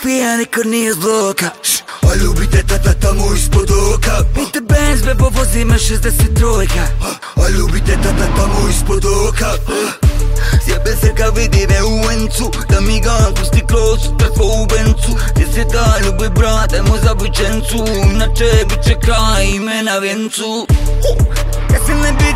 filozofija nikad nije zloka. A ljubite tata tamo ispod oka. Pite Benz bebo vozi me 63. A ljubite tata tamo ispod oka. Sjebe se kad vidi me u vencu, da mi ganku stiklo sutra ko u bencu. Gdje se ta ljubi brate mo za bučencu, inače bit će kraj ime na vjencu. Ja se ne bi